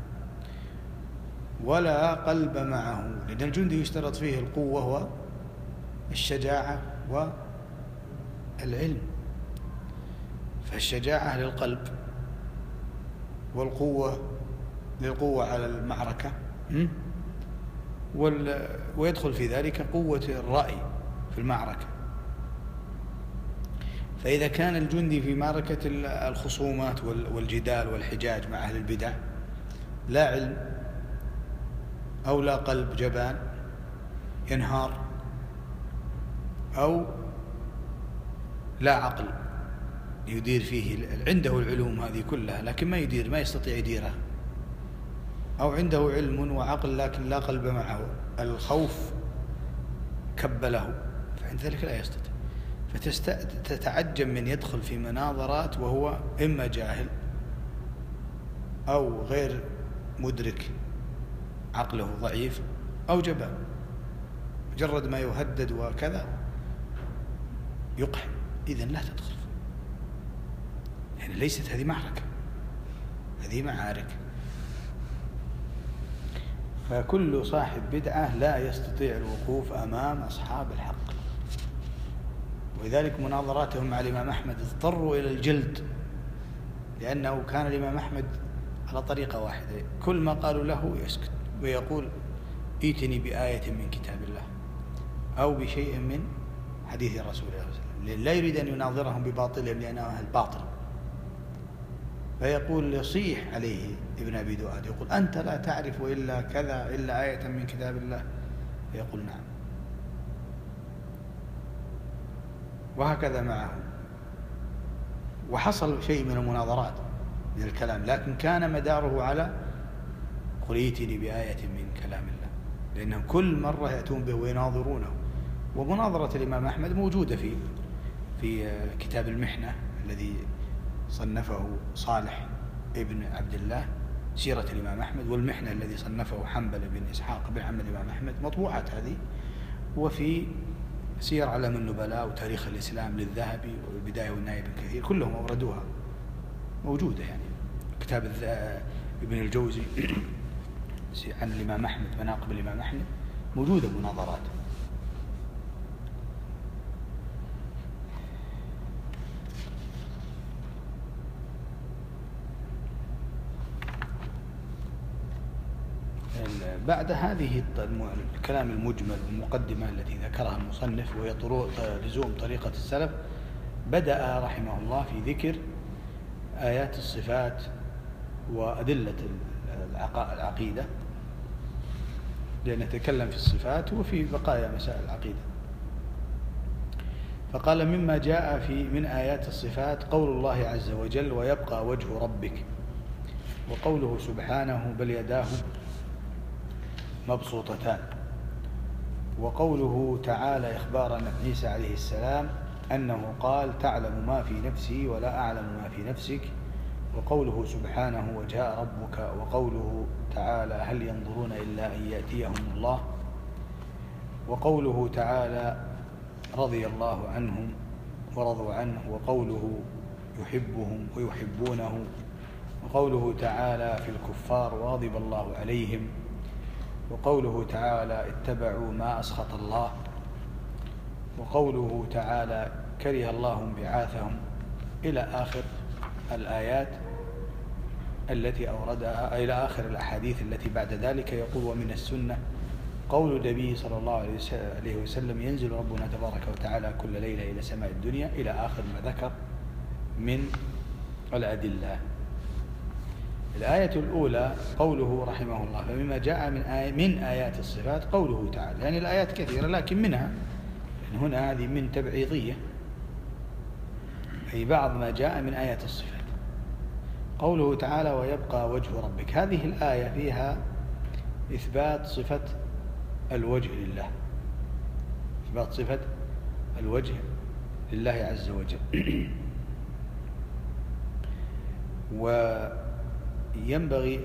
ولا قلب معه، لأن الجندي يشترط فيه القوة والشجاعة والعلم، فالشجاعة للقلب والقوة للقوة على المعركة، ويدخل في ذلك قوة الرأي في المعركة. فإذا كان الجندي في معركة الخصومات والجدال والحجاج مع أهل البدع لا علم أو لا قلب جبان ينهار، أو لا عقل يدير فيه، عنده العلوم هذه كلها لكن ما يستطيع يديرها، أو عنده علم وعقل لكن لا قلب معه، الخوف كب له، فعند ذلك لا يستطيع. فتتعجب من يدخل في مناظرات وهو إما جاهل أو غير مدرك، عقله ضعيف أو جبان، مجرد ما يهدد وكذا يقحم. إذن لا تدخل، يعني ليست هذه معركة، هذه معارك. فكل صاحب بدعة لا يستطيع الوقوف أمام أصحاب الحق، ولذلك مناظراتهم مع الإمام أحمد اضطروا إلى الجلد، لأنه كان الإمام أحمد على طريقة واحدة، كل ما قالوا له يسكت ويقول ائتني بآية من كتاب الله أو بشيء من حديث رسول الله صلى الله عليه وسلم، لا يريد أن يناظرهم بباطلهم لأنه أهل باطل. فيقول يصيح عليه ابن أبي دؤاد، يقول أنت لا تعرف إلا كذا إلا آية من كتاب الله، فيقول نعم. وهكذا معه. وحصل شيء من المناظرات من الكلام، لكن كان مداره على قل ائتني بآية من كلام الله، لأنهم كل مرة يأتون به ويناظرونه. ومناظرة الإمام أحمد موجودة في كتاب المحنة الذي صنفه صالح ابن عبد الله، سيرة الإمام أحمد، والمحنة الذي صنفه حنبل بن إسحاق بن عم الإمام أحمد، مطبوعات هذه. وفي سير علم النبلاء وتاريخ الإسلام للذهبي والبداية والنهاية بن كثير، كلهم أوردوها، موجودة يعني. كتاب ابن الجوزي عن الإمام أحمد، مناقب الإمام أحمد، موجودة مناظرات. بعد هذه الكلام المجمل والمقدمة التي ذكرها المصنف، وهي لزوم طريقة السلف، بدأ رحمه الله في ذكر آيات الصفات وأدلة العقيدة، لنتكلم في الصفات وفي بقايا مسائل العقيدة. فقال: مما جاء من آيات الصفات قول الله عز وجل: ويبقى وجه ربك، وقوله سبحانه: بل يداه مبسوطتان، وقوله تعالى إخبارا عن عيسى عليه السلام أنه قال: تعلم ما في نفسي ولا أعلم ما في نفسك، وقوله سبحانه: وجاء ربك، وقوله تعالى: هل ينظرون إلا أن يأتيهم الله، وقوله تعالى: رضي الله عنهم ورضوا عنه، وقوله: يحبهم ويحبونه، وقوله تعالى في الكفار: وغضب الله عليهم، وقوله تعالى: اتبعوا ما أسخط الله، وقوله تعالى: كره الله انبعاثهم، إلى آخر الآيات التي أوردها، إلى آخر الأحاديث التي بعد ذلك. يقول: ومن السنة قول النبي صلى الله عليه وسلم: ينزل ربنا تبارك وتعالى كل ليلة إلى سماء الدنيا، إلى آخر ما ذكر من الأدلة. الآية الأولى قوله رحمه الله: فمما جاء من آيات الصفات قوله تعالى، يعني الآيات كثيرة، لكن منها هنا هذه من تبعيضية، أي بعض ما جاء من آيات الصفات. قوله تعالى: ويبقى وجه ربك، هذه الآية فيها إثبات صفة الوجه لله، إثبات صفة الوجه لله عز وجل. وينبغي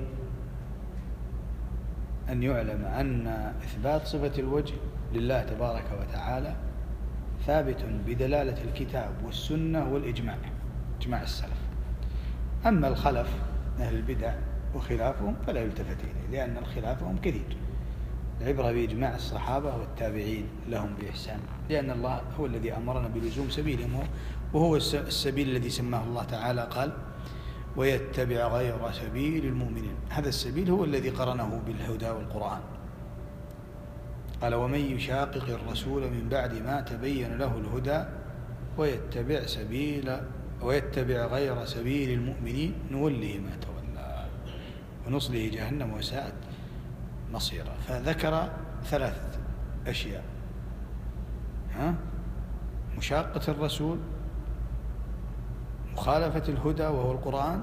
أن يعلم أن إثبات صفة الوجه لله تبارك وتعالى ثابت بدلالة الكتاب والسنة والإجماع، إجماع السلف. أما الخلف أهل البدع وخلافهم فلا يلتفت إليه، لأن خلافهم كثير. العبرة بإجماع الصحابة والتابعين لهم بإحسان، لأن الله هو الذي أمرنا بلزوم سبيلهم، وهو السبيل الذي سماه الله تعالى، قال: ويتبع غير سبيل المؤمنين. هذا السبيل هو الذي قرنه بالهدى والقرآن. قال: ومن يشاقق الرسول من بعد ما تبين له الهدى ويتبع غير سبيل المؤمنين نوله ما تولى ونصله جهنم وساءت مصيرا. فذكر 3 أشياء: مشاقة الرسول، مخالفة الهدى وهو القرآن،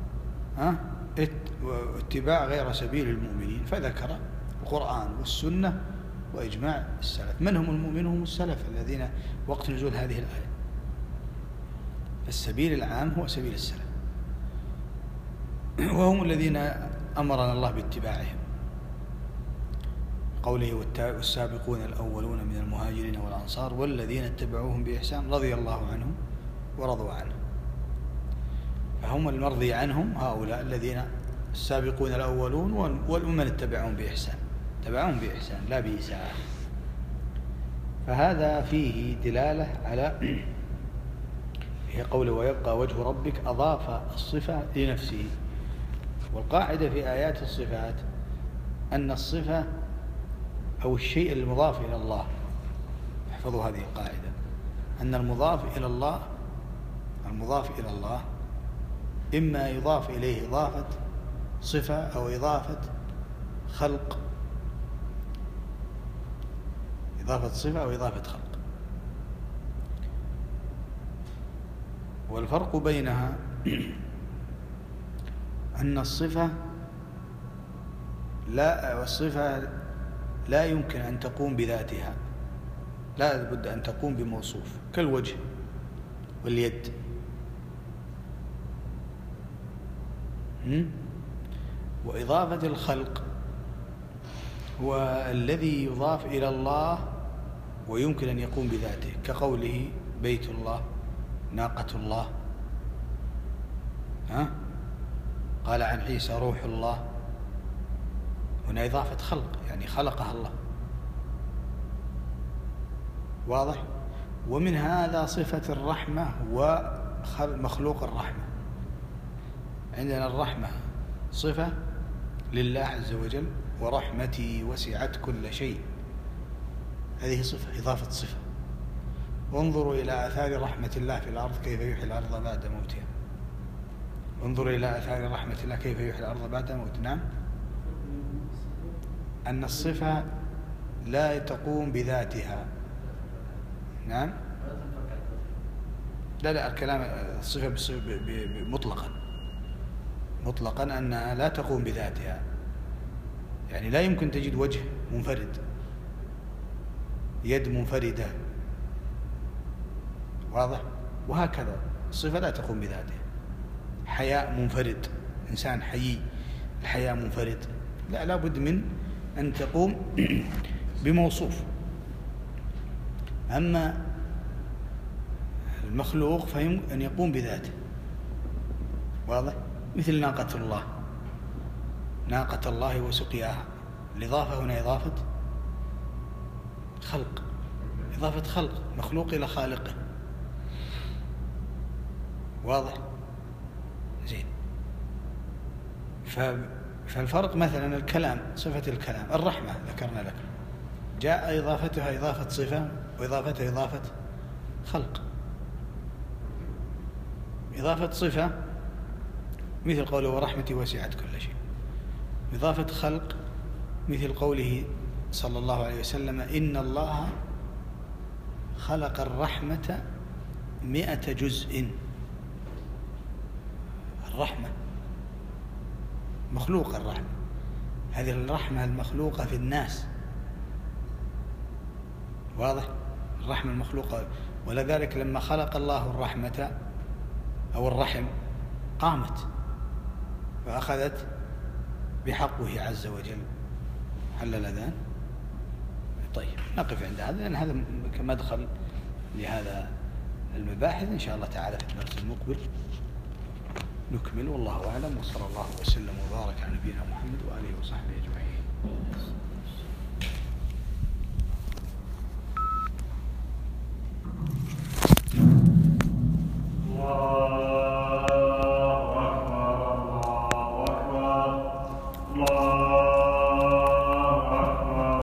اتباع غير سبيل المؤمنين. فذكر القرآن والسنة وإجماع السلف. من هم المؤمنون؟ هم السلف الذين وقت نزول هذه الآية. السبيل العام هو سبيل السلف، وهم الذين أمرنا الله باتباعهم. قوله: والسابقون الأولون من المهاجرين والأنصار والذين اتبعوهم بإحسان رضي الله عنهم ورضوا عنه. فهم المرضي عنهم هؤلاء الذين السابقون الأولون، ومن اتبعهم بإحسان، اتبعهم بإحسان لا بإساءة. فهذا فيه دلالة على هي قوله: ويبقى وجه ربك، أضاف الصفة لنفسه. والقاعدة في آيات الصفات أن الصفة أو الشيء المضاف إلى الله، احفظوا هذه القاعدة، أن المضاف إلى الله إما يضاف إليه إضافة صفة أو إضافة خلق، إضافة صفة أو إضافة خلق. والفرق بينها أن الصفة لا، والصفة لا يمكن أن تقوم بذاتها، لا بد أن تقوم بموصوف، كالوجه واليد. وإضافة الخلق هو الذي يضاف إلى الله ويمكن أن يقوم بذاته، كقوله بيت الله، ناقة الله، قال عن عيسى روح الله، هنا إضافة خلق، يعني خلقها الله. واضح؟ ومن هذا صفة الرحمة ومخلوق الرحمة. عندنا الرحمة صفة لله عز وجل، ورحمتي وسعت كل شيء، هذه صفة، إضافة صفة. وانظروا إلى آثار رحمة الله في الأرض كيف يحيي الأرض بعد موتها. انظروا إلى آثار رحمة الله كيف يحيي الأرض بعد موتها. نعم، أن الصفة لا تقوم بذاتها. نعم، لا الكلام الصفة مطلقا أنها لا تقوم بذاتها، يعني لا يمكن تجد وجه منفرد، يد منفردة. واضح؟ وهكذا الصفة لا تقوم بذاتها. حياء منفرد، إنسان حيي، الحياء منفرد، لا بد من أن تقوم بموصوف. أما المخلوق فهم أن يقوم بذاته. واضح؟ مثل ناقة الله، ناقة الله وسقياها، الإضافة هنا إضافة خلق، إضافة خلق، مخلوق إلى خالقه. واضح؟ زين. فالفرق مثلا الكلام، صفة الكلام، الرحمة ذكرنا لك، جاء إضافتها إضافة صفة وإضافتها إضافة خلق. إضافة صفة مثل قوله ورحمتي وسعت كل شيء. إضافة خلق مثل قوله صلى الله عليه وسلم إن الله خلق الرحمة 100 جزء. الرحمة مخلوق، الرحمة هذه الرحمة المخلوقة في الناس. واضح؟ الرحمة المخلوقة. ولذلك لما خلق الله الرحمة أو الرحم قامت فأخذت بحقه عز وجل. حل الأذان. طيب نقف عند هذا، لأن هذا كمدخل لهذا المباحث. إن شاء الله تعالى في الدرس المقبل نكمل، والله أعلم، وصلى الله وسلم وبارك على نبينا محمد